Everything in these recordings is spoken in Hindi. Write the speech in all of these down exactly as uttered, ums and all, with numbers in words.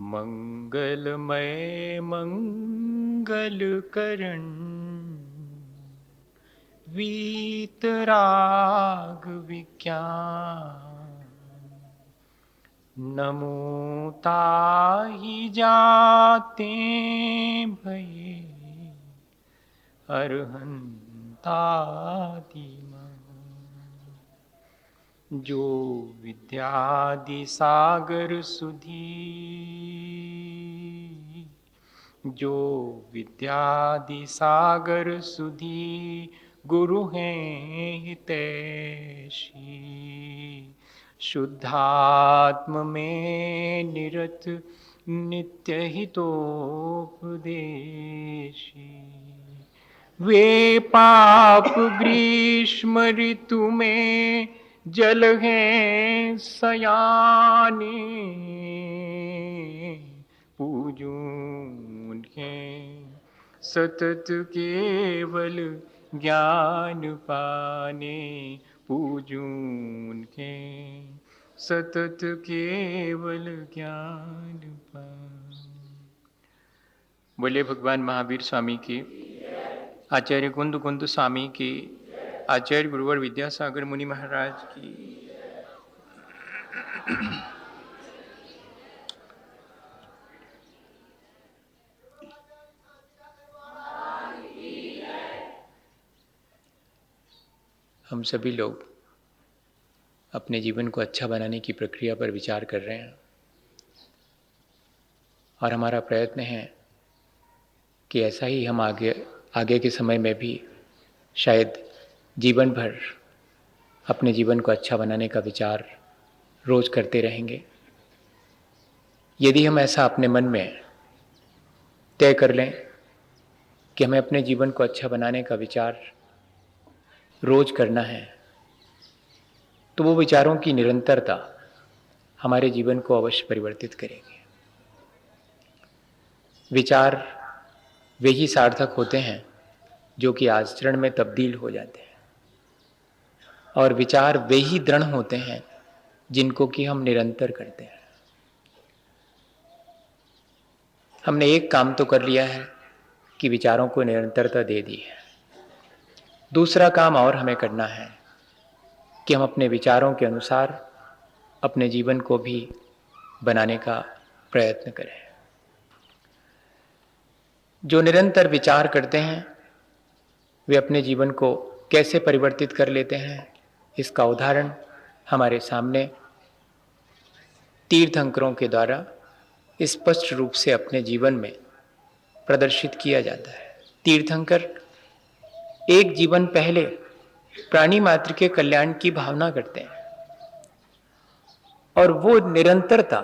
मंगलमय मंगल करण वीतराग विज्ञान नमो ताहि जाते भये अरहंतादिमा जो विद्यादि सागर सुधी जो विद्यादि सागर सुधी गुरु हैं हितैषी शुद्धात्म में निरत नित्य हितोपदेशी वे पाप ग्रीष्म ऋतु में जल हैं सयाने पूजूं हैं सतत केवल ज्ञान पाने पूजूं हैं सतत केवल ज्ञान पाने। बोले भगवान महावीर स्वामी की, आचार्य कुंद कुंद स्वामी की, आचार्य गुरुवर विद्यासागर मुनि महाराज की। हम सभी लोग अपने जीवन को अच्छा बनाने की प्रक्रिया पर विचार कर रहे हैं और हमारा प्रयत्न है कि ऐसा ही हम आगे आगे के समय में भी शायद जीवन भर अपने जीवन को अच्छा बनाने का विचार रोज करते रहेंगे। यदि हम ऐसा अपने मन में तय कर लें कि हमें अपने जीवन को अच्छा बनाने का विचार रोज करना है, तो वो विचारों की निरंतरता हमारे जीवन को अवश्य परिवर्तित करेगी। विचार वे ही सार्थक होते हैं जो कि आचरण में तब्दील हो जाते हैं, और विचार वे ही दृढ़ होते हैं जिनको कि हम निरंतर करते हैं। हमने एक काम तो कर लिया है कि विचारों को निरंतरता दे दी है। दूसरा काम और हमें करना है कि हम अपने विचारों के अनुसार अपने जीवन को भी बनाने का प्रयत्न करें। जो निरंतर विचार करते हैं वे अपने जीवन को कैसे परिवर्तित कर लेते हैं, इसका उदाहरण हमारे सामने तीर्थंकरों के द्वारा स्पष्ट रूप से अपने जीवन में प्रदर्शित किया जाता है। तीर्थंकर एक जीवन पहले प्राणी मात्र के कल्याण की भावना करते हैं और वो निरंतरता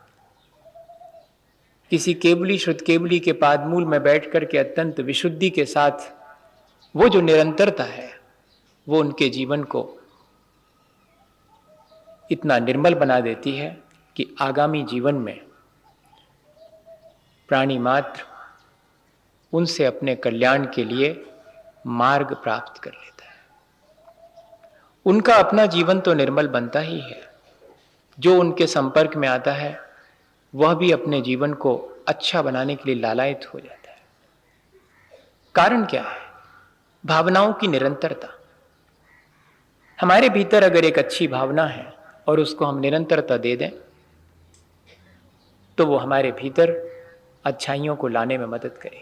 किसी केवली श्रुत केवली के पादमूल में बैठ कर के अत्यंत विशुद्धि के साथ वो जो निरंतरता है वो उनके जीवन को इतना निर्मल बना देती है कि आगामी जीवन में प्राणी मात्र उनसे अपने कल्याण के लिए मार्ग प्राप्त कर लेता है। उनका अपना जीवन तो निर्मल बनता ही है, जो उनके संपर्क में आता है वह भी अपने जीवन को अच्छा बनाने के लिए लालायित हो जाता है। कारण क्या है? भावनाओं की निरंतरता। हमारे भीतर अगर एक अच्छी भावना है और उसको हम निरंतरता दे दें तो वो हमारे भीतर अच्छाइयों को लाने में मदद करेगी।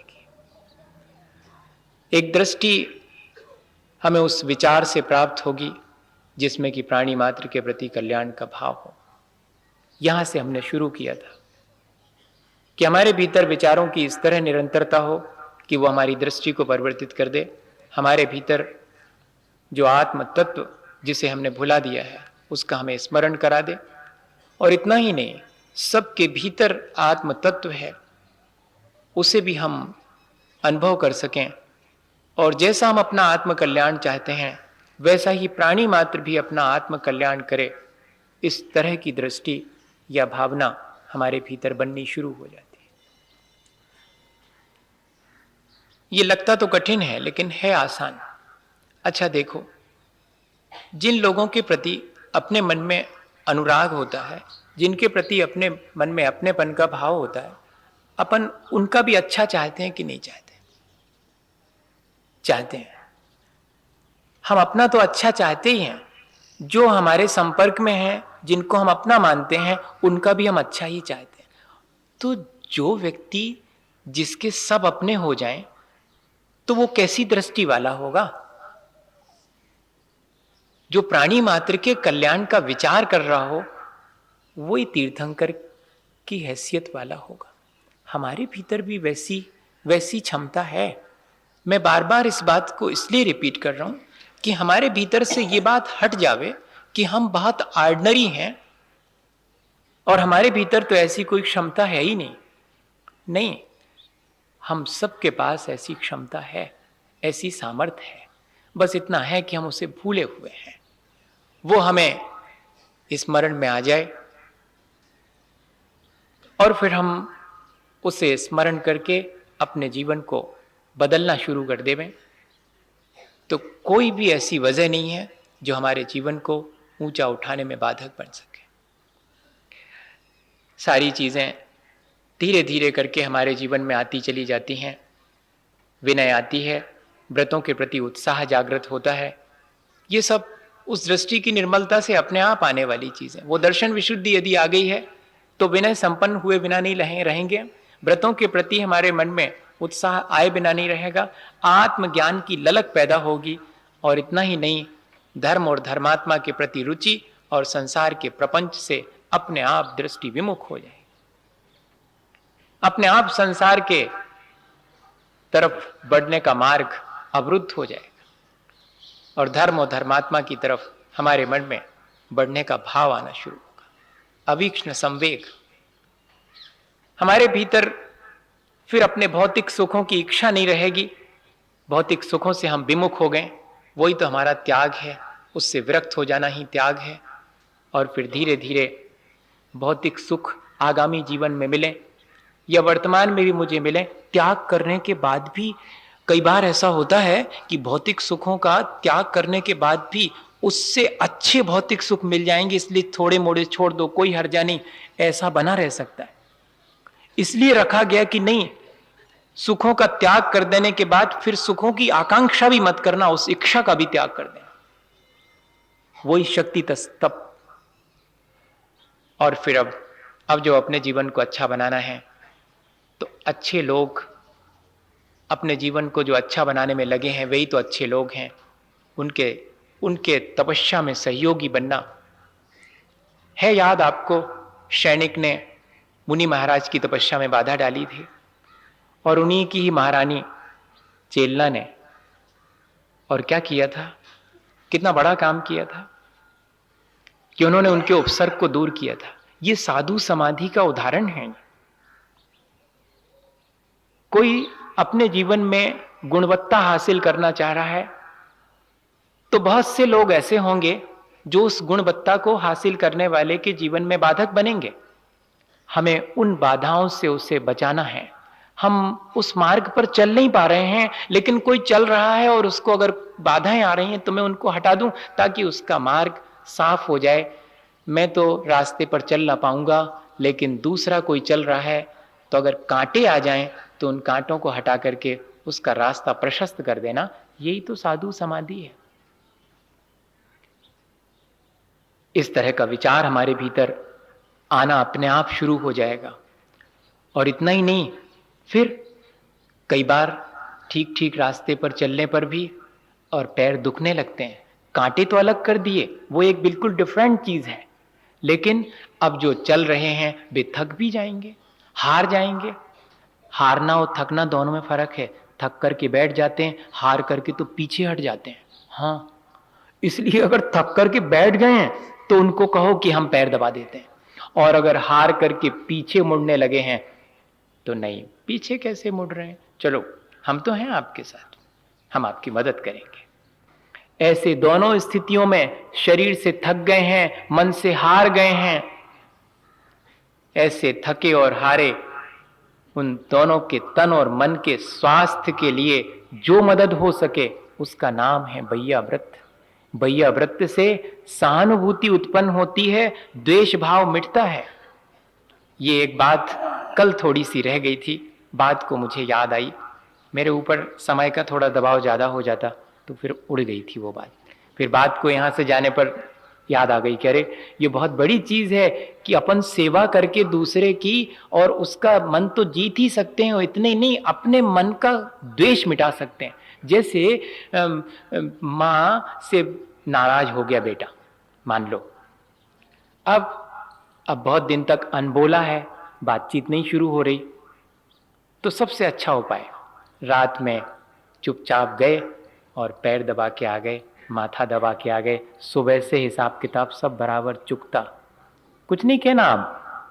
एक दृष्टि हमें उस विचार से प्राप्त होगी जिसमें कि प्राणी मात्र के प्रति कल्याण का भाव हो। यहां से हमने शुरू किया था कि हमारे भीतर विचारों की इस तरह निरंतरता हो कि वो हमारी दृष्टि को परिवर्तित कर दे, हमारे भीतर जो आत्म तत्व जिसे हमने भुला दिया है उसका हमें स्मरण करा दे। और इतना ही नहीं, सबके भीतर आत्म तत्व है उसे भी हम अनुभव कर सकें, और जैसा हम अपना आत्म कल्याण चाहते हैं वैसा ही प्राणी मात्र भी अपना आत्म कल्याण करे। इस तरह की दृष्टि या भावना हमारे भीतर बननी शुरू हो जाती है। ये लगता तो कठिन है लेकिन है आसान। अच्छा देखो, जिन लोगों के प्रति अपने मन में अनुराग होता है जिनके प्रति अपने मन में अपनेपन का भाव होता है, अपन उनका भी अच्छा चाहते हैं कि नहीं चाहते? चाहते हैं। हम अपना तो अच्छा चाहते ही हैं, जो हमारे संपर्क में हैं, जिनको हम अपना मानते हैं, उनका भी हम अच्छा ही चाहते हैं। तो जो व्यक्ति जिसके सब अपने हो जाएं, तो वो कैसी दृष्टि वाला होगा? जो प्राणी मात्र के कल्याण का विचार कर रहा हो, वही तीर्थंकर की हैसियत वाला होगा। हमारे भीतर भी वैसी वैसी क्षमता है। मैं बार बार इस बात को इसलिए रिपीट कर रहा हूं कि हमारे भीतर से ये बात हट जावे कि हम बहुत ऑर्डिनरी हैं और हमारे भीतर तो ऐसी कोई क्षमता है ही नहीं। नहीं, हम सबके पास ऐसी क्षमता है, ऐसी सामर्थ्य है। बस इतना है कि हम उसे भूले हुए हैं। वो हमें स्मरण में आ जाए और फिर हम उसे स्मरण करके अपने जीवन को बदलना शुरू कर देवें, तो कोई भी ऐसी वजह नहीं है जो हमारे जीवन को ऊंचा उठाने में बाधक बन सके। सारी चीजें धीरे धीरे करके हमारे जीवन में आती चली जाती हैं। विनय आती है, व्रतों के प्रति उत्साह जागृत होता है। ये सब उस दृष्टि की निर्मलता से अपने आप आने वाली चीजें। वो दर्शन विशुद्धि यदि आ गई है तो विनय संपन्न हुए बिना नहीं रहेंगे। व्रतों के प्रति हमारे मन में उत्साह आए बिना नहीं रहेगा। आत्मज्ञान की ललक पैदा होगी और इतना ही नहीं, धर्म और धर्मात्मा के प्रति रुचि और संसार के प्रपंच से अपने आप दृष्टि विमुख हो जाएगी। अपने आप संसार के तरफ बढ़ने का मार्ग अवरुद्ध हो जाएगा और धर्म और धर्मात्मा की तरफ हमारे मन में बढ़ने का भाव आना शुरू होगा। अवीक्ष्ण संवेग हमारे भीतर, फिर अपने भौतिक सुखों की इच्छा नहीं रहेगी। भौतिक सुखों से हम विमुख हो गए, वही तो हमारा त्याग है। उससे विरक्त हो जाना ही त्याग है। और फिर धीरे धीरे भौतिक सुख आगामी जीवन में मिले या वर्तमान में भी मुझे मिले, त्याग करने के बाद भी कई बार ऐसा होता है कि भौतिक सुखों का त्याग करने के बाद भी उससे अच्छे भौतिक सुख मिल जाएंगे, इसलिए थोड़े मोड़े छोड़ दो, कोई हर्जा नहीं, ऐसा बना रह सकता है। इसलिए रखा गया कि नहीं, सुखों का त्याग कर देने के बाद फिर सुखों की आकांक्षा भी मत करना, उस इच्छा का भी त्याग कर देना। वही शक्ति तप। और फिर अब अब जो अपने जीवन को अच्छा बनाना है, तो अच्छे लोग अपने जीवन को जो अच्छा बनाने में लगे हैं, वही तो अच्छे लोग हैं। उनके उनके तपस्या में सहयोगी बनना है। याद आपको, सैनिक ने मुनि महाराज की तपस्या में बाधा डाली थी और उन्हीं की ही महारानी चेलना ने और क्या किया था, कितना बड़ा काम किया था कि उन्होंने उनके उपसर्ग को दूर किया था। ये साधु समाधि का उदाहरण है। कोई अपने जीवन में गुणवत्ता हासिल करना चाह रहा है तो बहुत से लोग ऐसे होंगे जो उस गुणवत्ता को हासिल करने वाले के जीवन में बाधक बनेंगे। हमें उन बाधाओं से उसे बचाना है। हम उस मार्ग पर चल नहीं पा रहे हैं, लेकिन कोई चल रहा है और उसको अगर बाधाएं आ रही हैं तो मैं उनको हटा दूं ताकि उसका मार्ग साफ हो जाए। मैं तो रास्ते पर चल ना पाऊंगा, लेकिन दूसरा कोई चल रहा है, तो अगर कांटे आ जाएं तो उन कांटों को हटा करके उसका रास्ता प्रशस्त कर देना, यही तो साधु समाधि है। इस तरह का विचार हमारे भीतर आना अपने आप शुरू हो जाएगा। और इतना ही नहीं, फिर कई बार ठीक ठीक रास्ते पर चलने पर भी और पैर दुखने लगते हैं। कांटे तो अलग कर दिए, वो एक बिल्कुल डिफरेंट चीज है, लेकिन अब जो चल रहे हैं वे थक भी जाएंगे, हार जाएंगे। हारना और थकना दोनों में फर्क है। थक करके बैठ जाते हैं, हार करके तो पीछे हट जाते हैं। हाँ, इसलिए अगर थक करके बैठ गए हैं तो उनको कहो कि हम पैर दबा देते हैं, और अगर हार करके पीछे मुड़ने लगे हैं तो नहीं, पीछे कैसे मुड़ रहे हैं, चलो हम तो हैं आपके साथ, हम आपकी मदद करेंगे। ऐसे दोनों स्थितियों में शरीर से थक गए हैं, मन से हार गए हैं, ऐसे थके और हारे उन दोनों के तन और मन के स्वास्थ्य के लिए जो मदद हो सके उसका नाम है भैया व्रत। भैया व्रत से सहानुभूति उत्पन्न होती है, द्वेष भाव मिटता है। ये एक बात कल थोड़ी सी रह गई थी, बात को मुझे याद आई, मेरे ऊपर समय का थोड़ा दबाव ज़्यादा हो जाता तो फिर उड़ गई थी वो बात। फिर बात को यहाँ से जाने पर याद आ गई कि अरे ये बहुत बड़ी चीज़ है कि अपन सेवा करके दूसरे की और उसका मन तो जीत ही सकते हैं, और इतने नहीं अपने मन का द्वेष मिटा सकते हैं। जैसे माँ से नाराज हो गया बेटा, मान लो, अब अब बहुत दिन तक अनबोला है, बातचीत नहीं शुरू हो रही, तो सबसे अच्छा उपाय रात में चुपचाप गए और पैर दबा के आ गए, माथा दबा के आ गए, सुबह से हिसाब किताब सब बराबर चुकता, कुछ नहीं कहना अब,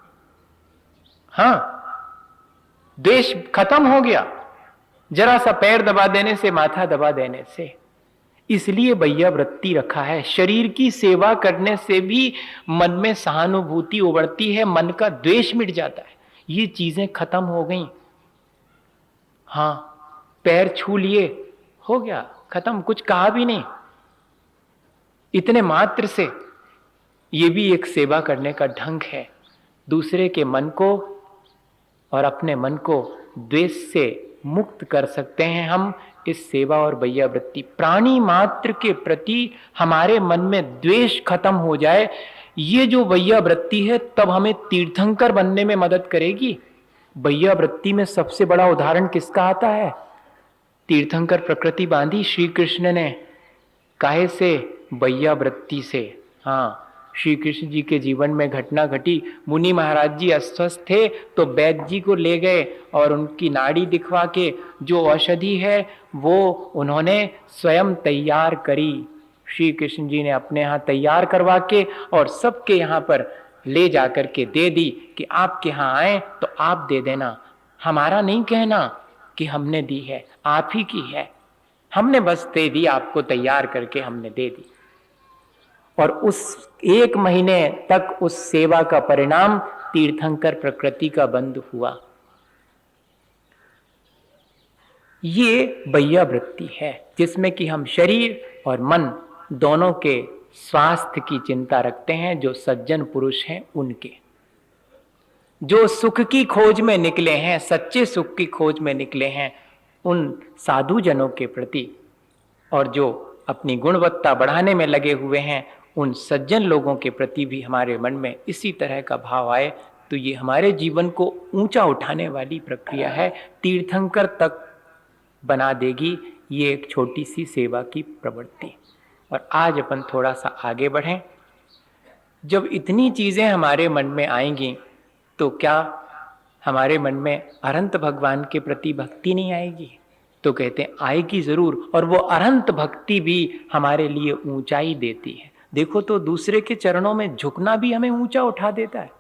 हाँ द्वेष खत्म हो गया, जरा सा पैर दबा देने से, माथा दबा देने से। इसलिए भैया वृत्ति रखा है। शरीर की सेवा करने से भी मन में सहानुभूति उबरती है, मन का द्वेष मिट जाता है, ये चीजें खत्म हो गई। हाँ पैर छू लिए, हो गया खत्म, कुछ कहा भी नहीं, इतने मात्र से। ये भी एक सेवा करने का ढंग है, दूसरे के मन को और अपने मन को द्वेष से मुक्त कर सकते हैं हम इस सेवा और भैया वृत्ति। प्राणी मात्र के प्रति हमारे मन में द्वेष खत्म हो जाए, ये जो भैया वृत्ति है तब हमें तीर्थंकर बनने में मदद करेगी। भैया वृत्ति में सबसे बड़ा उदाहरण किसका आता है? तीर्थंकर प्रकृति बांधी श्री कृष्ण ने, काहे से? भैया वृत्ति से। हाँ, श्री कृष्ण जी के जीवन में घटना घटी, मुनि महाराज जी अस्वस्थ थे तो वैद्य जी को ले गए और उनकी नाड़ी दिखवा के जो औषधि है वो उन्होंने स्वयं तैयार करी। श्री कृष्ण जी ने अपने यहाँ तैयार करवा के और सबके यहाँ पर ले जाकर के दे दी कि आपके यहाँ आए तो आप दे देना, हमारा नहीं कहना कि हमने दी है, आप ही की है, हमने बस दे दी, आपको तैयार करके हमने दे दी। और उस एक महीने तक उस सेवा का परिणाम तीर्थंकर प्रकृति का बंद हुआ। ये भैया वृत्ति है जिसमें कि हम शरीर और मन दोनों के स्वास्थ्य की चिंता रखते हैं। जो सज्जन पुरुष हैं उनके, जो सुख की खोज में निकले हैं, सच्चे सुख की खोज में निकले हैं, उन साधु जनों के प्रति, और जो अपनी गुणवत्ता बढ़ाने में लगे हुए हैं उन सज्जन लोगों के प्रति भी हमारे मन में इसी तरह का भाव आए तो ये हमारे जीवन को ऊंचा उठाने वाली प्रक्रिया है, तीर्थंकर तक बना देगी ये एक छोटी सी सेवा की प्रवृत्ति। और आज अपन थोड़ा सा आगे बढ़ें। जब इतनी चीजें हमारे मन में आएंगी तो क्या हमारे मन में अनंत भगवान के प्रति भक्ति नहीं आएगी? तो कहते हैं आएगी जरूर, और वो अनंत भक्ति भी हमारे लिए ऊंचाई देती है। देखो तो दूसरे के चरणों में झुकना भी हमें ऊंचा उठा देता है।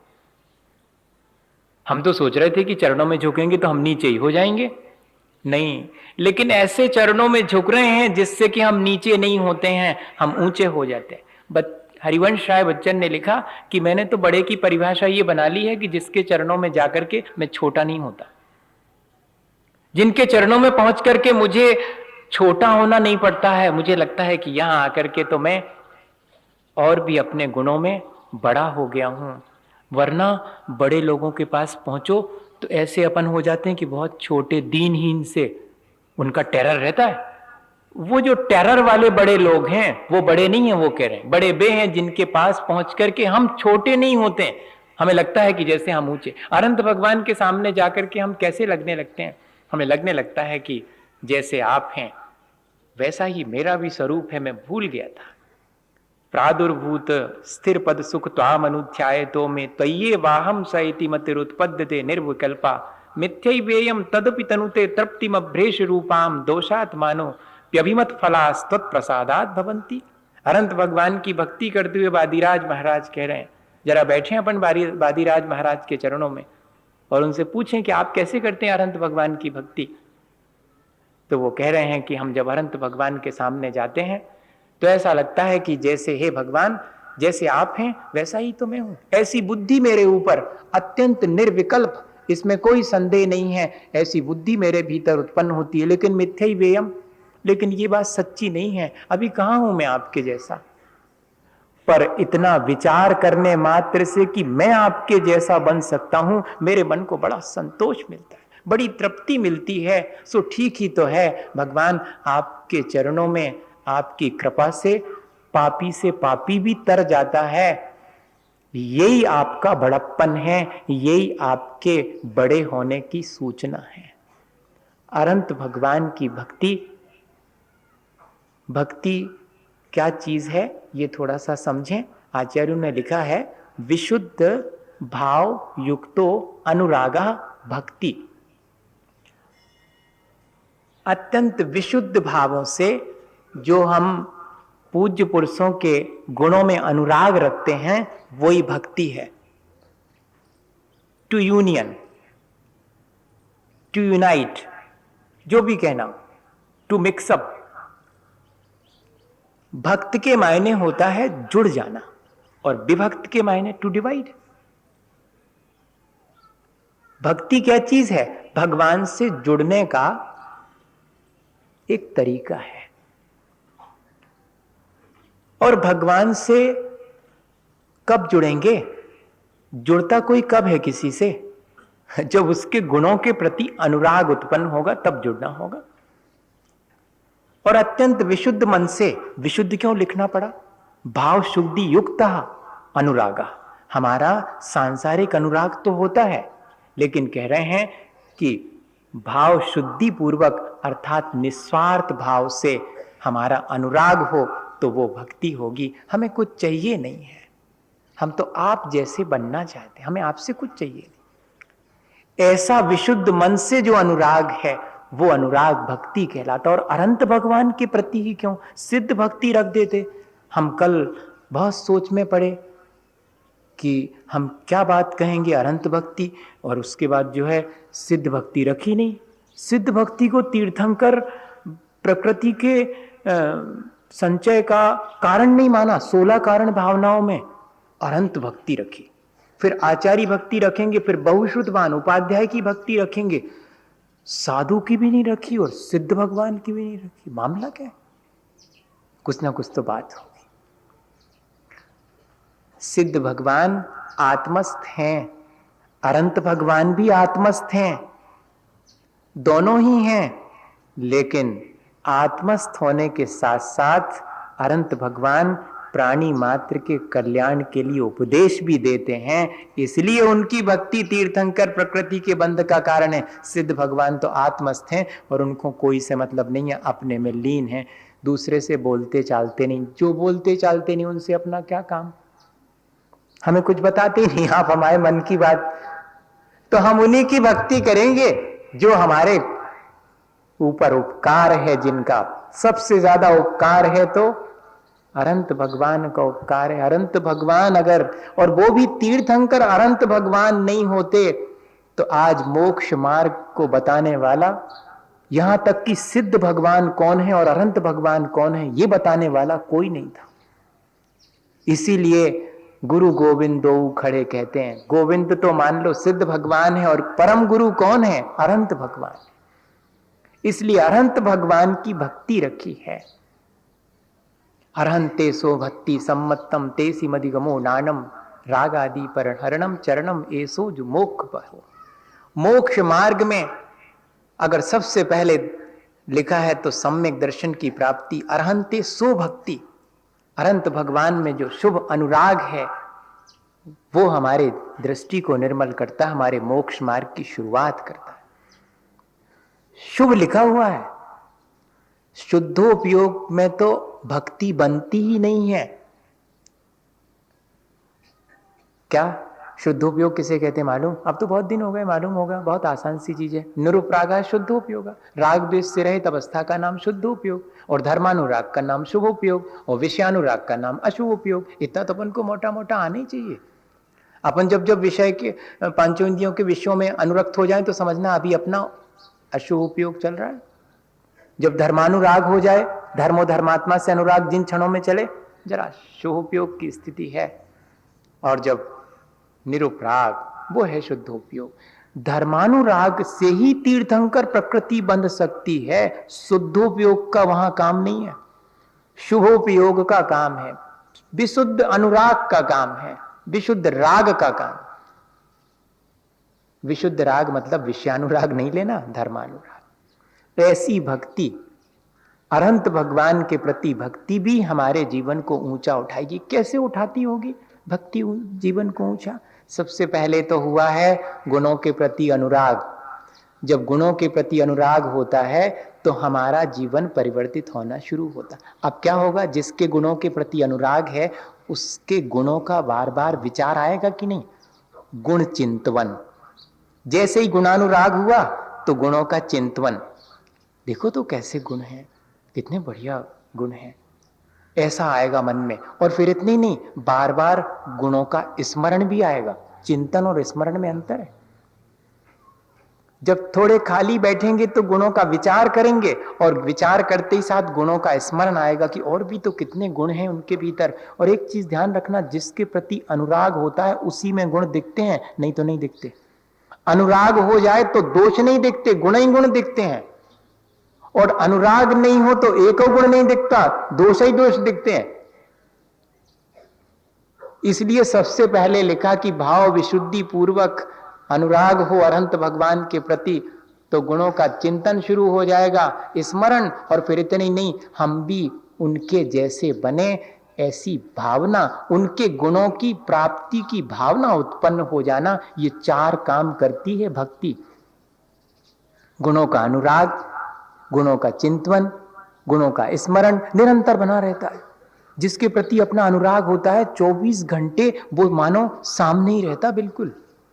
हम तो सोच रहे थे कि चरणों में झुकेंगे तो हम नीचे ही हो जाएंगे, नहीं, लेकिन ऐसे चरणों में झुक रहे हैं जिससे कि हम नीचे नहीं होते हैं, हम ऊंचे हो जाते हैं। हरिवंश राय बच्चन ने लिखा कि मैंने तो बड़े की परिभाषा ये बना ली है कि जिसके चरणों में जाकर के मैं छोटा नहीं होता, जिनके चरणों में पहुंच करके मुझे छोटा होना नहीं पड़ता है, मुझे लगता है कि यहां आकर के तो मैं और भी अपने गुणों में बड़ा हो गया हूं। वरना बड़े लोगों के पास पहुंचो तो ऐसे अपन हो जाते हैं कि बहुत छोटे दीनहीन से उनका टेरर रहता है। वो जो टेरर वाले बड़े लोग हैं वो बड़े नहीं हैं, वो कह रहे हैं बड़े बे हैं जिनके पास पहुंच करके हम छोटे नहीं होते हैं, हमें लगता है कि जैसे हम ऊंचे। अनंत भगवान के सामने जाकर के हम कैसे लगने लगते हैं? हमें लगने लगता है कि जैसे आप हैं वैसा ही मेरा भी स्वरूप है, मैं भूल गया था। प्रादुर्भूत स्थिर पद सुख त्वाम अनुध्याय तो में तये वाहम सैति मतिरुत्पद्यते निर्विकल्पा मिथ्यैवेयम तदपि तनुते तृप्तिमभ्रेष रूपाम दोषात् मानो प्यभिमत फलास्तत् प्रसादात् भवन्ति। अनंत भगवान की भक्ति करते हुए बादीराज महाराज कह रहे हैं, जरा बैठे अपन बादीराज महाराज के चरणों में और उनसे पूछें कि आप कैसे करते हैं अनंत भगवान की भक्ति। तो वो कह रहे हैं कि हम जब अनंत भगवान के सामने जाते हैं तो ऐसा लगता है कि जैसे हे भगवान जैसे आप हैं वैसा ही तो मैं हूं। ऐसी बुद्धि मेरे ऊपर अत्यंत निर्विकल्प, इसमें कोई संदेह नहीं है, ऐसी बुद्धि मेरे भीतर उत्पन्न होती है। लेकिन मिथ्यैवेयम, लेकिन ये बात सच्ची नहीं है, अभी कहाँ हूं मैं आपके जैसा। पर इतना विचार करने मात्र से कि मैं आपके जैसा बन सकता हूं, मेरे मन को बड़ा संतोष मिलता है, बड़ी तृप्ति मिलती है। सो ठीक ही तो है भगवान, आपके चरणों में आपकी कृपा से पापी से पापी भी तर जाता है। यही आपका बड़प्पन है, यही आपके बड़े होने की सूचना है। अनंत भगवान की भक्ति, भक्ति क्या चीज है ये थोड़ा सा समझें। आचार्यों ने लिखा है, विशुद्ध भाव युक्तो अनुरागा भक्ति। अत्यंत विशुद्ध भावों से जो हम पूज्य पुरुषों के गुणों में अनुराग रखते हैं, वही भक्ति है। टू यूनियन, टू यूनाइट, जो भी कहना, टू मिक्सअप। भक्त के मायने होता है जुड़ जाना, और विभक्त के मायने टू डिवाइड। भक्ति क्या चीज है? भगवान से जुड़ने का एक तरीका है। और भगवान से कब जुड़ेंगे? जुड़ता कोई कब है किसी से? जब उसके गुणों के प्रति अनुराग उत्पन्न होगा, तब जुड़ना होगा। और अत्यंत विशुद्ध मन से, विशुद्ध क्यों लिखना पड़ा? भाव शुद्धि युक्त अनुरागा। हमारा सांसारिक अनुराग तो होता है, लेकिन कह रहे हैं कि भाव शुद्धि पूर्वक अर्थात निस्वार्थ भाव से हमारा अनुराग हो तो वो भक्ति होगी। हमें कुछ चाहिए नहीं है, हम तो आप जैसे बनना चाहते हैं, हमें आपसे कुछ चाहिए नहीं। ऐसा विशुद्ध मन से जो अनुराग है, वो अनुराग भक्ति कहलाता। और अनंत भगवान के प्रति ही क्यों सिद्ध भक्ति रख देते? हम कल बहुत सोच में पड़े कि हम क्या बात कहेंगे अनंत भक्ति, और उसके बाद जो है सिद्ध भक्ति रखी नहीं। सिद्ध भक्ति को तीर्थंकर प्रकृति के संचय का कारण नहीं माना, सोलह कारण भावनाओं में अनंत भक्ति रखी। फिर आचार्य भक्ति रखेंगे, फिर बहुश्रुतवान उपाध्याय की भक्ति रखेंगे, साधु की भी नहीं रखी और सिद्ध भगवान की भी नहीं रखी। मामला क्या है? कुछ ना कुछ तो बात होगी। सिद्ध भगवान आत्मस्थ हैं, अनंत भगवान भी आत्मस्थ हैं, दोनों ही हैं। लेकिन आत्मस्थ होने के साथ साथ अनंत भगवान प्राणी मात्र के कल्याण के लिए उपदेश भी देते हैं, इसलिए उनकी भक्ति तीर्थंकर प्रकृति के बंध का कारण है। सिद्ध भगवान तो आत्मस्थ हैं और उनको कोई से मतलब नहीं है, अपने में लीन है, दूसरे से बोलते चालते नहीं। जो बोलते चालते नहीं उनसे अपना क्या काम? हमें कुछ बताते नहीं आप हमारे मन की बात, तो हम उन्हीं की भक्ति करेंगे जो हमारे ऊपर उपकार है, जिनका सबसे ज्यादा उपकार है तो अनंत भगवान का उपकार है। अनंत भगवान अगर, और वो भी तीर्थंकर अनंत भगवान नहीं होते तो आज मोक्ष मार्ग को बताने वाला, यहां तक कि सिद्ध भगवान कौन है और अनंत भगवान कौन है ये बताने वाला कोई नहीं था। इसीलिए गुरु गोविंद दो खड़े कहते हैं। गोविंद तो मान लो सिद्ध भगवान है, और परम गुरु कौन है? अनंत भगवान। इसलिए अनंत भगवान की भक्ति रखी है। अरहंते सो भक्ति सम्मतम तेसी मदिगमो नानम राग आदि पर हरणम चरणम एसो जो मोक्ष बहो। मोक्ष मार्ग में अगर सबसे पहले लिखा है तो सम्यक दर्शन की प्राप्ति। अरहंते सो भक्ति, अनंत भगवान में जो शुभ अनुराग है वो हमारे दृष्टि को निर्मल करता है, हमारे मोक्ष मार्ग की शुरुआत करता है। शुभ लिखा हुआ है, शुद्धोपयोग में तो भक्ति बनती ही नहीं है। क्या शुद्धोपयोग किसे कहते हैं मालूम? अब तो बहुत दिन हो गए, मालूम होगा, बहुत आसान सी चीज है। निरुपरागा शुद्धोपयोग, राग द्वेष से रहित अवस्था का नाम शुद्धोपयोग, और धर्मानुराग का नाम शुभोपयोग, और विषयानुराग का नाम अशुभोपयोग। इतना तो अपन को मोटा मोटा आना ही चाहिए। अपन जब जब विषय के पांचों इंद्रियों के विषयों में अनुरक्त हो जाए तो समझना अभी अपना अशुभ उपयोग चल रहा है। जब धर्मानुराग हो जाए, धर्मो धर्मात्मा से अनुराग जिन क्षणों में चले, जरा शुभोपयोग की स्थिति है। और जब निरुपराग, वो है शुद्धोपयोग। धर्मानुराग से ही तीर्थंकर प्रकृति बंध सकती है। शुद्धोपयोग का वहां काम नहीं है, शुभोपयोग का काम है, विशुद्ध अनुराग का काम है, विशुद्ध राग का काम। विशुद्ध राग मतलब विषयानुराग नहीं लेना, धर्मानुराग। ऐसी भक्ति, अनंत भगवान के प्रति भक्ति भी हमारे जीवन को ऊंचा उठाएगी। कैसे उठाती होगी भक्ति जीवन को ऊंचा? सबसे पहले तो हुआ है गुणों के प्रति अनुराग। जब गुणों के प्रति अनुराग होता है तो हमारा जीवन परिवर्तित होना शुरू होता। अब क्या होगा? जिसके गुणों के प्रति अनुराग है उसके गुणों का बार बार विचार आएगा कि नहीं? गुण चिंतवन। जैसे ही गुणानुराग हुआ तो गुणों का चिंतवन, देखो तो कैसे गुण हैं, कितने बढ़िया गुण हैं, ऐसा आएगा मन में। और फिर इतनी नहीं, बार बार गुणों का स्मरण भी आएगा। चिंतन और स्मरण में अंतर है। जब थोड़े खाली बैठेंगे तो गुणों का विचार करेंगे, और विचार करते ही साथ गुणों का स्मरण आएगा कि और भी तो कितने गुण हैं उनके भीतर। और एक चीज ध्यान रखना, जिसके प्रति अनुराग होता है उसी में गुण दिखते हैं, नहीं तो नहीं दिखते। अनुराग हो जाए तो दोष नहीं दिखते, गुण ही गुण दिखते हैं। और अनुराग नहीं हो तो एक गुण नहीं दिखता, दोष ही दोष दिखते हैं। इसलिए सबसे पहले लिखा कि भाव विशुद्धि पूर्वक अनुराग हो अनंत भगवान के प्रति, तो गुणों का चिंतन शुरू हो जाएगा, स्मरण। और फिर इतने नहीं, हम भी उनके जैसे बने, ऐसी भावना, उनके गुणों की प्राप्ति की भावना उत्पन्न हो जाना। ये चार काम करती है भक्ति। गुणों का अनुराग, गुणों का चिंतन, गुणों का स्मरण निरंतर बना रहता है। जिसके प्रति अपना अनुराग होता है चौबीस घंटे वो मानो सामने ही रहता, बिल्कुल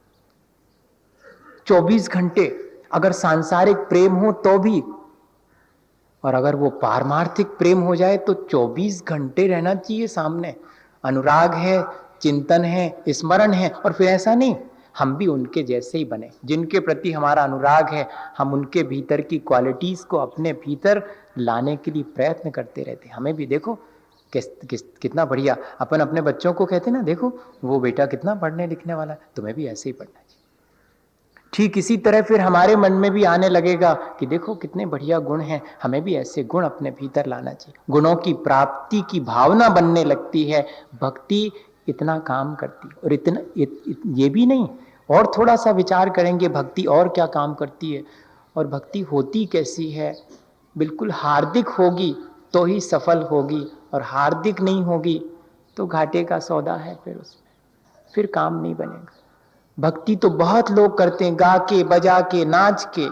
चौबीस घंटे। अगर सांसारिक प्रेम हो तो भी, और अगर वो पारमार्थिक प्रेम हो जाए तो चौबीस घंटे रहना चाहिए सामने। अनुराग है, चिंतन है, स्मरण है। और फिर ऐसा नहीं, हम भी उनके जैसे ही बने। जिनके प्रति हमारा अनुराग है, हम उनके भीतर की क्वालिटीज को अपने भीतर लाने के लिए प्रयत्न करते रहते। हमें भी देखो किस, किस कितना बढ़िया अपन अपने बच्चों को कहते ना, देखो वो बेटा कितना पढ़ने लिखने वाला है, तुम्हें भी ऐसे ही पढ़ना चाहिए। ठीक इसी तरह फिर हमारे मन में भी आने लगेगा कि देखो कितने बढ़िया गुण हैं, हमें भी ऐसे गुण अपने भीतर लाना चाहिए। गुणों की प्राप्ति की भावना बनने लगती है। भक्ति इतना काम करती है। और इतना इत, इत, ये भी नहीं, और थोड़ा सा विचार करेंगे भक्ति और क्या काम करती है और भक्ति होती कैसी है। बिल्कुल हार्दिक होगी तो ही सफल होगी, और हार्दिक नहीं होगी तो घाटे का सौदा है, फिर उसमें फिर काम नहीं बनेगा। भक्ति तो बहुत लोग करते हैं, गा के, बजा के, नाच के,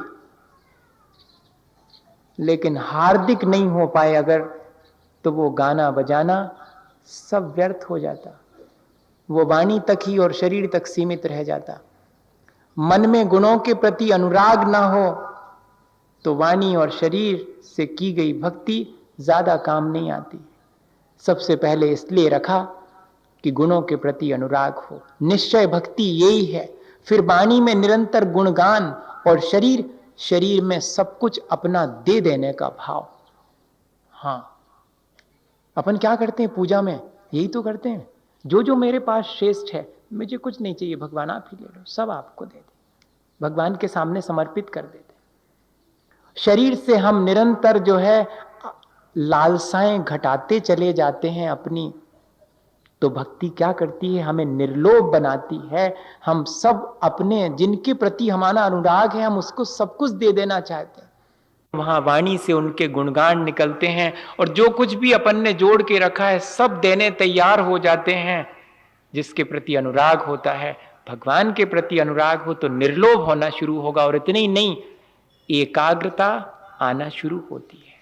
लेकिन हार्दिक नहीं हो पाए अगर, तो वो गाना बजाना सब व्यर्थ हो जाता। वो वाणी तक ही और शरीर तक सीमित रह जाता। मन में गुणों के प्रति अनुराग ना हो तो वाणी और शरीर से की गई भक्ति ज्यादा काम नहीं आती। सबसे पहले इसलिए रखा कि गुणों के प्रति अनुराग हो। निश्चय भक्ति यही है। फिर वाणी में निरंतर गुणगान, और शरीर शरीर में सब कुछ अपना दे देने का भाव। हाँ, अपन क्या करते हैं पूजा में? यही तो करते हैं, जो जो मेरे पास श्रेष्ठ है, मुझे कुछ नहीं चाहिए भगवान, आप ही ले लो, सब आपको दे दे, भगवान के सामने समर्पित कर देते। शरीर से हम निरंतर जो है लालसाएं घटाते चले जाते हैं अपनी। तो भक्ति क्या करती है? हमें निर्लोभ बनाती है। हम सब अपने जिनके प्रति हमारा अनुराग है, हम उसको सब कुछ दे देना चाहते हैं। वहां वाणी से उनके गुणगान निकलते हैं, और जो कुछ भी अपन ने जोड़ के रखा है सब देने तैयार हो जाते हैं। जिसके प्रति अनुराग होता है, भगवान के प्रति अनुराग हो, तो निर्लोभ होना शुरू होगा। और इतनी ही नहीं, एकाग्रता आना शुरू होती है।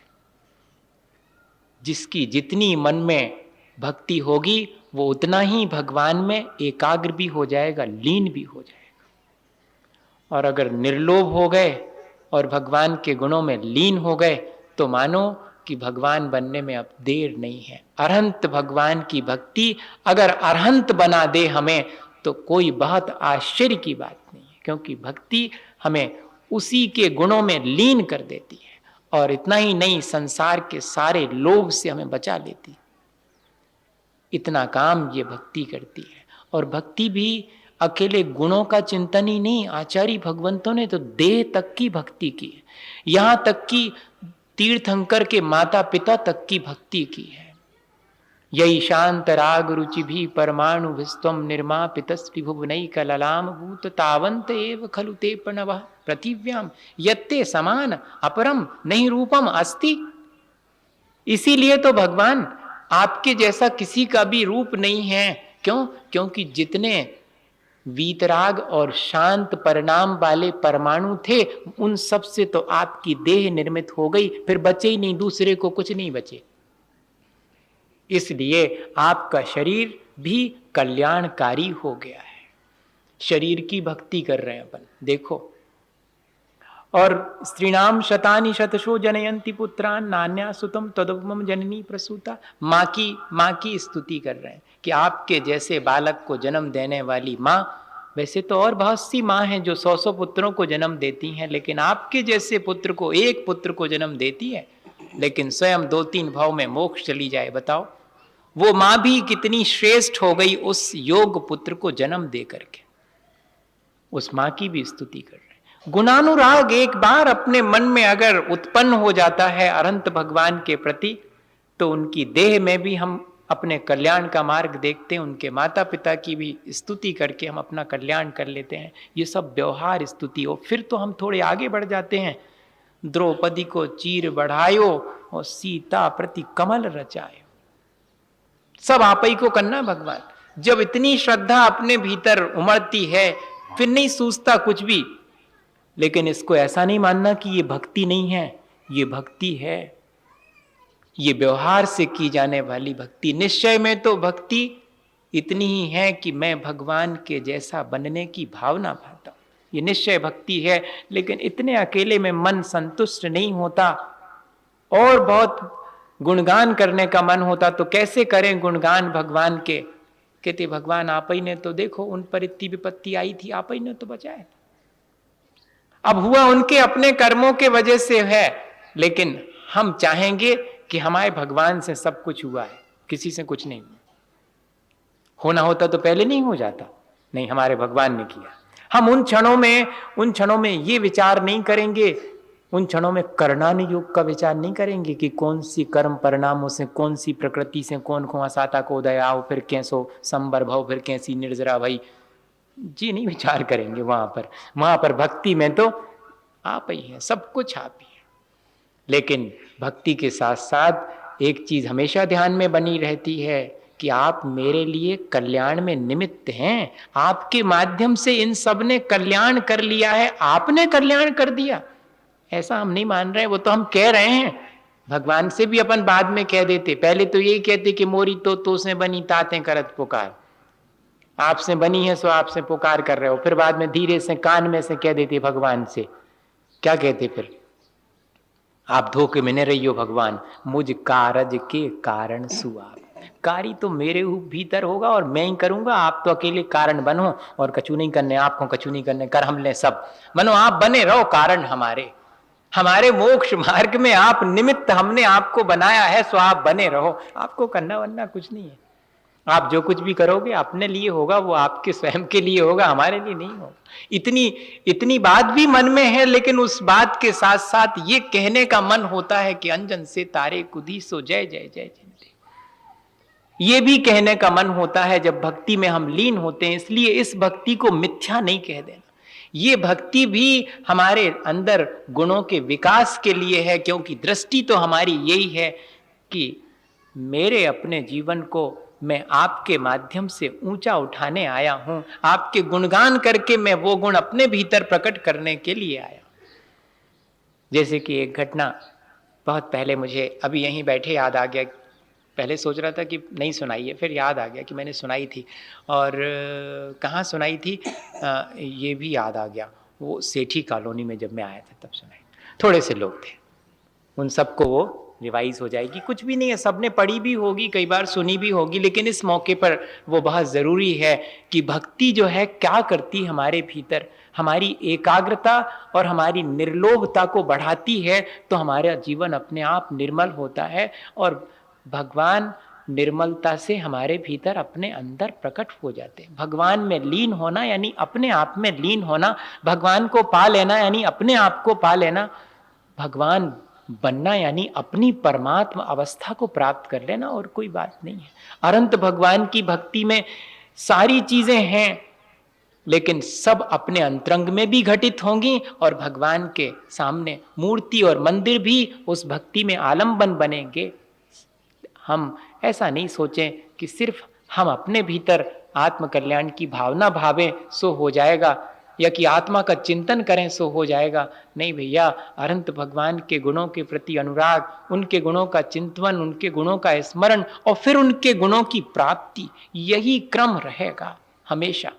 जिसकी जितनी मन में भक्ति होगी वो उतना ही भगवान में एकाग्र भी हो जाएगा, लीन भी हो जाएगा। और अगर निर्लोभ हो गए और भगवान के गुणों में लीन हो गए तो मानो कि भगवान बनने में अब देर नहीं है। अरहंत भगवान की भक्ति अगर अरहंत बना दे हमें, तो कोई बहुत आश्चर्य की बात नहीं है, क्योंकि भक्ति हमें उसी के गुणों में लीन कर देती है। और इतना ही नहीं, संसार के सारे लोभ से हमें बचा लेती है। इतना काम ये भक्ति करती है। और भक्ति भी अकेले गुणों का चिंतन ही नहीं, आचार्य भगवंतों ने तो देह तक की भक्ति की है, यहां तक कि तीर्थंकर के माता पिता तक की भक्ति की है। यही शांत राग रुचि भी परमाणु विस्तम निर्मापितस्ति भुवनई कललाम भूत तावंत एव खलु ते प्रणव पृथिव्याम यत्ते समान अपरम नहीं रूपम अस्ति। इसीलिए तो भगवान आपके जैसा किसी का भी रूप नहीं है। क्यों? क्योंकि जितने वीतराग और शांत परिणाम वाले परमाणु थे उन सब से तो आपकी देह निर्मित हो गई, फिर बचे ही नहीं, दूसरे को कुछ नहीं बचे। इसलिए आपका शरीर भी कल्याणकारी हो गया है। शरीर की भक्ति कर रहे हैं अपन, देखो। और स्त्रीणाम शतानि शतशो जनयंती पुत्रान नान्या सुतम तदुपम जननी प्रसूता। माँ की माँ की स्तुति कर रहे हैं कि आपके जैसे बालक को जन्म देने वाली माँ, वैसे तो और बहुत सी माँ हैं जो सौ सौ पुत्रों को जन्म देती हैं, लेकिन आपके जैसे पुत्र को, एक पुत्र को जन्म देती है, लेकिन स्वयं दो तीन भाव में मोक्ष चली जाए। बताओ वो माँ भी कितनी श्रेष्ठ हो गई उस योग पुत्र को जन्म दे करके। उस माँ की भी स्तुति कर रहे हैं। गुणानुराग एक बार अपने मन में अगर उत्पन्न हो जाता है अनंत भगवान के प्रति, तो उनकी देह में भी हम अपने कल्याण का मार्ग देखते हैं, उनके माता पिता की भी स्तुति करके हम अपना कल्याण कर लेते हैं। ये सब व्यवहार स्तुति हो। फिर तो हम थोड़े आगे बढ़ जाते हैं। द्रौपदी को चीर बढ़ायो और सीता प्रति कमल रचायो। सब आप ही को करना भगवान। जब इतनी श्रद्धा अपने भीतर उमड़ती है फिर नहीं सूझता कुछ भी। लेकिन इसको ऐसा नहीं मानना कि ये भक्ति नहीं है, ये भक्ति है। ये व्यवहार से की जाने वाली भक्ति। निश्चय में तो भक्ति इतनी ही है कि मैं भगवान के जैसा बनने की भावना पाता हूं, ये निश्चय भक्ति है। लेकिन इतने अकेले में मन संतुष्ट नहीं होता, और बहुत गुणगान करने का मन होता। तो कैसे करें गुणगान भगवान के? कहते भगवान आप ही ने तो, देखो उन पर इतनी विपत्ति आई थी, आप ही ने तो बचाए। अब हुआ उनके अपने कर्मों के वजह से है, लेकिन हम चाहेंगे कि हमारे भगवान से सब कुछ हुआ है, किसी से कुछ नहीं। होना होता तो पहले नहीं हो जाता, नहीं हमारे भगवान ने किया। हम उन क्षणों में उन क्षणों में ये विचार नहीं करेंगे, उन क्षणों में कर्णानुयोग का विचार नहीं करेंगे कि कौन सी कर्म परिणामों से, कौन सी प्रकृति से कौन को असाता को उदय आओ, फिर कैसो संबर भव, फिर कैसी निर्जरा भई, जी नहीं विचार करेंगे वहां पर। वहां पर भक्ति में तो आप ही है, सब कुछ आप ही है। लेकिन भक्ति के साथ साथ एक चीज हमेशा ध्यान में बनी रहती है कि आप मेरे लिए कल्याण में निमित्त हैं। आपके माध्यम से इन सब ने कल्याण कर लिया है, आपने कल्याण कर दिया, ऐसा हम नहीं मान रहे। वो तो हम कह रहे हैं, भगवान से भी अपन बाद में कह देते। पहले तो यही कहते कि मोरी तो तो से बनी ताते करत पुकार, आपसे बनी है सो आपसे पुकार कर रहे हो। फिर बाद में धीरे से कान में से कह देते भगवान से, क्या कहते फिर? आप धोखे में न रहियो भगवान, मुझ कारज के कारण सुआप। कार्य तो मेरे भीतर होगा और मैं ही करूंगा, आप तो अकेले कारण बनो और कछु नहीं करने, आपको कछु नहीं करने, कर हम ले सब। मनो आप बने रहो कारण हमारे, हमारे मोक्ष मार्ग में आप निमित्त, हमने आपको बनाया है सो आप बने रहो। आपको करना वरना कुछ नहीं है। आप जो कुछ भी करोगे अपने लिए होगा, वो आपके स्वयं के लिए होगा, हमारे लिए नहीं होगा। इतनी इतनी बात भी मन में है, लेकिन उस बात के साथ साथ ये कहने का मन होता है कि अंजन से तारे कुदी सो जय जय जय जय। ये भी कहने का मन होता है जब भक्ति में हम लीन होते हैं। इसलिए इस भक्ति को मिथ्या नहीं कह देना। ये भक्ति भी हमारे अंदर गुणों के विकास के लिए है, क्योंकि दृष्टि तो हमारी यही है कि मेरे अपने जीवन को मैं आपके माध्यम से ऊंचा उठाने आया हूं, आपके गुणगान करके मैं वो गुण अपने भीतर प्रकट करने के लिए आया। जैसे कि एक घटना बहुत पहले मुझे अभी यहीं बैठे याद आ गया। पहले सोच रहा था कि नहीं सुनाई है, फिर याद आ गया कि मैंने सुनाई थी। और कहाँ सुनाई थी आ, ये भी याद आ गया। वो सेठी कॉलोनी में जब मैं आया था तब सुनाई। थोड़े से लोग थे, उन सबको वो रिवाइज हो जाएगी। कुछ भी नहीं है, सबने पढ़ी भी होगी, कई बार सुनी भी होगी, लेकिन इस मौके पर वो बहुत ज़रूरी है कि भक्ति जो है क्या करती हमारे भीतर, हमारी एकाग्रता और हमारी निर्लोभता को बढ़ाती है, तो हमारा जीवन अपने आप निर्मल होता है और भगवान निर्मलता से हमारे भीतर अपने अंदर प्रकट हो जाते हैं। भगवान में लीन होना यानी अपने आप में लीन होना, भगवान को पा लेना यानी अपने आप को पा लेना, भगवान बनना यानी अपनी परमात्मा अवस्था को प्राप्त कर लेना, और कोई बात नहीं है। अनंत भगवान की भक्ति में सारी चीजें हैं, लेकिन सब अपने अंतरंग में भी घटित होंगी और भगवान के सामने मूर्ति और मंदिर भी उस भक्ति में आलंबन बनेंगे। हम ऐसा नहीं सोचें कि सिर्फ हम अपने भीतर आत्म कल्याण की भावना भावें सो हो जाएगा, या कि आत्मा का चिंतन करें सो हो जाएगा। नहीं भैया, अनंत भगवान के गुणों के प्रति अनुराग, उनके गुणों का चिंतन, उनके गुणों का स्मरण और फिर उनके गुणों की प्राप्ति, यही क्रम रहेगा हमेशा।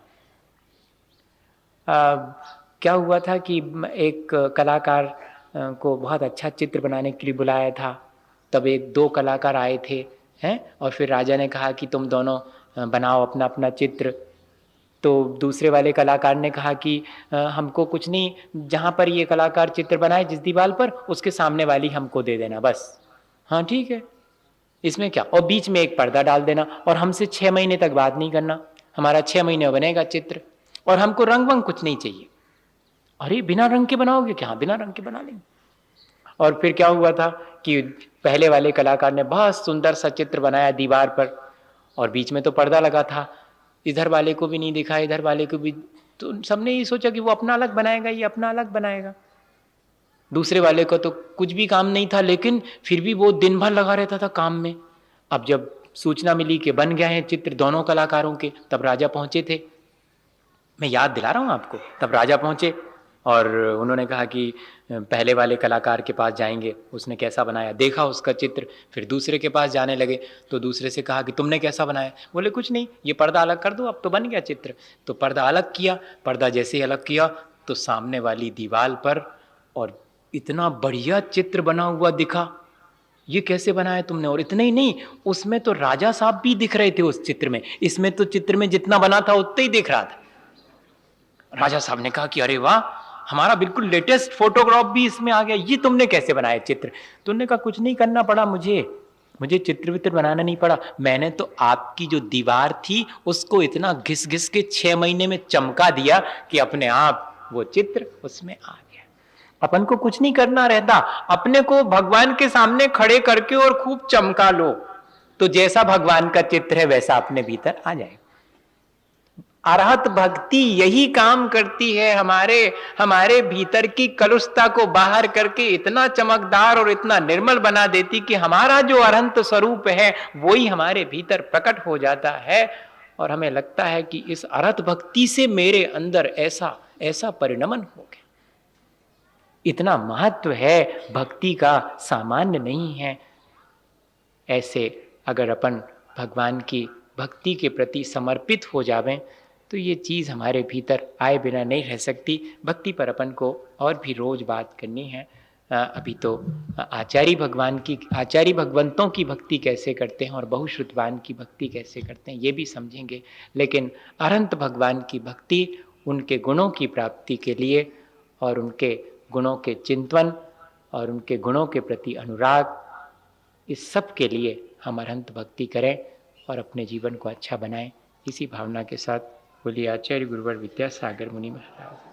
आ, क्या हुआ था कि एक कलाकार को बहुत अच्छा चित्र बनाने के लिए बुलाया था। तब एक दो कलाकार आए थे हैं, और फिर राजा ने कहा कि तुम दोनों बनाओ अपना अपना चित्र। तो दूसरे वाले कलाकार ने कहा कि हमको कुछ नहीं, जहाँ पर ये कलाकार चित्र बनाए जिस दीवार पर, उसके सामने वाली हमको दे देना बस। हाँ ठीक है, इसमें क्या, और बीच में एक पर्दा डाल देना, और हमसे छः महीने तक बात नहीं करना, हमारा छः महीने बनेगा चित्र, और हमको रंग वंग कुछ नहीं चाहिए। अरे बिना रंग के बनाओगे क्या? हाँ बिना रंग के बना लेंगे। और फिर क्या हुआ था कि पहले वाले कलाकार ने बहुत सुंदर सा चित्र बनाया दीवार पर, और बीच में तो पर्दा लगा था, इधर वाले को भी नहीं दिखा, इधर वाले को भी, तो सबने ये सोचा कि वो अपना अलग बनाएगा, ये अपना अलग बनाएगा। दूसरे वाले को तो कुछ भी काम नहीं था, लेकिन फिर भी वो दिन भर लगा रहता था काम में। अब जब सूचना मिली कि बन गया है चित्र दोनों कलाकारों के, तब राजा पहुंचे थे। मैं याद दिला रहा हूं आपको। तब राजा पहुंचे और उन्होंने कहा कि पहले वाले कलाकार के पास जाएंगे, उसने कैसा बनाया, देखा उसका चित्र। फिर दूसरे के पास जाने लगे, तो दूसरे से कहा कि तुमने कैसा बनाया? बोले कुछ नहीं, ये पर्दा अलग कर दो, अब तो बन गया चित्र। तो पर्दा अलग किया, पर्दा जैसे ही अलग किया तो सामने वाली दीवार पर और इतना बढ़िया चित्र बना हुआ दिखा। ये कैसे बनाया तुमने? और इतना ही नहीं, उसमें तो राजा साहब भी दिख रहे थे उस चित्र में। इसमें तो चित्र में जितना बना था उतना ही दिख रहा था। राजा साहब ने कहा कि अरे वाह, हमारा बिल्कुल लेटेस्ट फोटोग्राफ भी इसमें आ गया, ये तुमने कैसे बनाया चित्र? तुमने कहा कुछ नहीं करना पड़ा मुझे, मुझे चित्र वित्र बनाना नहीं पड़ा, मैंने तो आपकी जो दीवार थी उसको इतना घिस घिस के छह महीने में चमका दिया कि अपने आप वो चित्र उसमें आ गया। अपन को कुछ नहीं करना रहता, अपने को भगवान के सामने खड़े करके और खूब चमका लो, तो जैसा भगवान का चित्र है वैसा अपने भीतर आ जाएगा। अरहत भक्ति यही काम करती है, हमारे हमारे भीतर की कलुषता को बाहर करके इतना चमकदार और इतना निर्मल बना देती कि हमारा जो अनंत स्वरूप है वही हमारे भीतर प्रकट हो जाता है, और हमें लगता है कि इस अरहत भक्ति से मेरे अंदर ऐसा ऐसा परिणमन हो गया। इतना महत्व है भक्ति का, सामान्य नहीं है। ऐसे अगर अपन भगवान की भक्ति के प्रति समर्पित हो जावें तो ये चीज़ हमारे भीतर आए बिना नहीं रह सकती। भक्ति पर अपन को और भी रोज बात करनी है। अभी तो आचार्य भगवान की, आचार्य भगवंतों की भक्ति कैसे करते हैं और बहुश्रुतवान की भक्ति कैसे करते हैं ये भी समझेंगे। लेकिन अनंत भगवान की भक्ति उनके गुणों की प्राप्ति के लिए और उनके गुणों के चिंतन और उनके गुणों के प्रति अनुराग, इस सब के लिए हम अनंत भक्ति करें और अपने जीवन को अच्छा बनाएं। इसी भावना के साथ बोलिए आचार्य गुरुवर विद्यासागर मुनि महाराज।